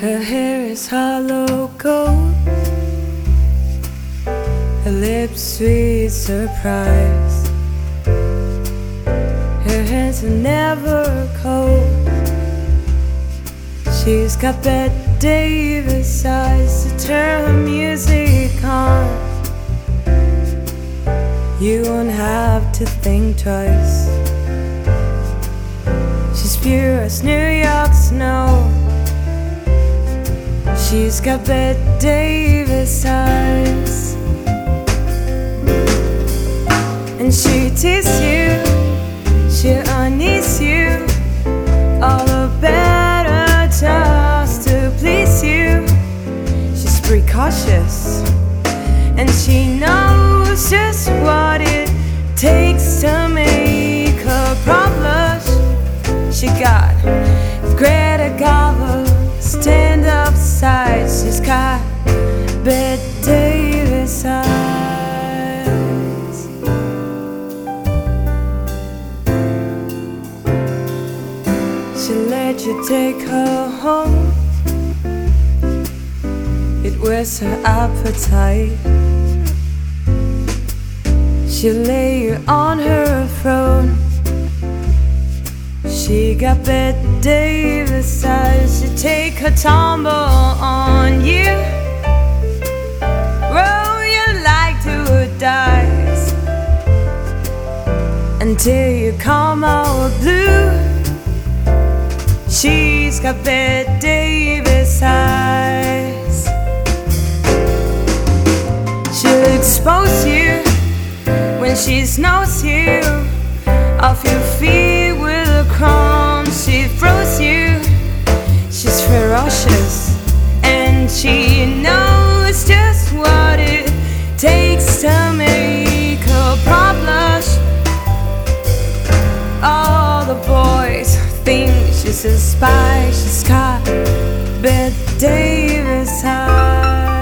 Her hair is hollow gold, her lips sweet surprise. Her hands are never cold. She's got Bette Davis eyes to turn her music on. You won't have to think twice. She's pure as New York snow. She's got Bette Davis eyes. And she teases you, she unease you, all the better just to please you. She's precautious, and she knows just what it takes to make her blush. She got Greta Garbo stand-up sides. She's got Bette Davis eyes. She let you take her home. It whets her appetite. She'll lay you on her throne. She got Bette Davis eyes. She take her tumble on you, roll you like two dice, until you come out blue. She's got Bette Davis eyes. She'll expose you when she knows you off your feet with a crumb. She throws you. She's ferocious, and she knows just what it takes to make her blush. All the boys think she's a spy. She's got Bette Davis eyes.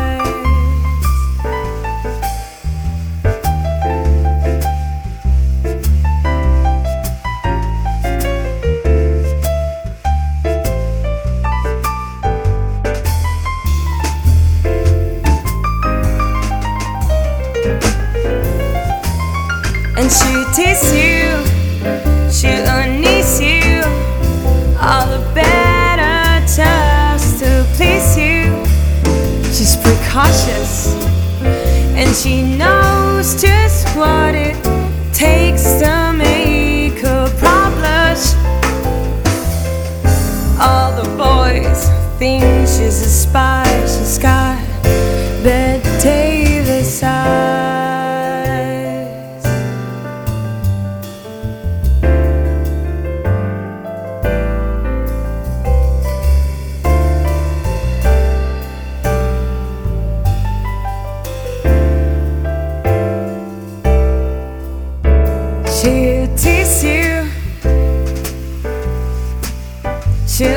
And she teases you, she'll unease you, all the better just to please you. She's precautious, and she knows just what it takes to make her blush. All the boys think she's a spy. She's got Bette Davis eyes. She'll tease you, she'll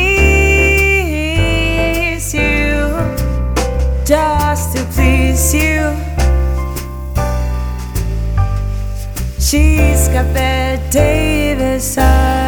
unease you, just to please you. She's got Bette Davis eyes.